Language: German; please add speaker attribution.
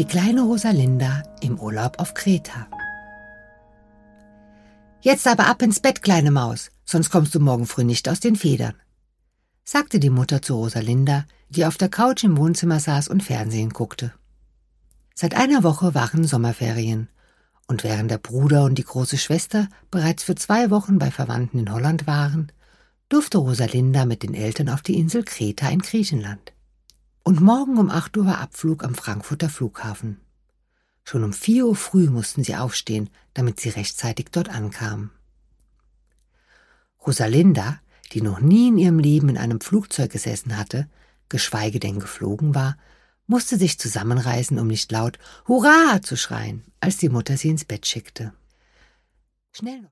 Speaker 1: Die kleine Rosalinda im Urlaub auf Kreta. »Jetzt aber ab ins Bett, kleine Maus, sonst kommst du morgen früh nicht aus den Federn«, sagte die Mutter zu Rosalinda, die auf der Couch im Wohnzimmer saß und Fernsehen guckte. Seit einer Woche waren Sommerferien, und während der Bruder und die große Schwester bereits für 2 Wochen bei Verwandten in Holland waren, durfte Rosalinda mit den Eltern auf die Insel Kreta in Griechenland. Und morgen um 8 Uhr war Abflug am Frankfurter Flughafen. Schon um 4 Uhr früh mussten sie aufstehen, damit sie rechtzeitig dort ankamen. Rosalinda, die noch nie in ihrem Leben in einem Flugzeug gesessen hatte, geschweige denn geflogen war, musste sich zusammenreißen, um nicht laut »Hurra!« zu schreien, als die Mutter sie ins Bett schickte. Schnell noch.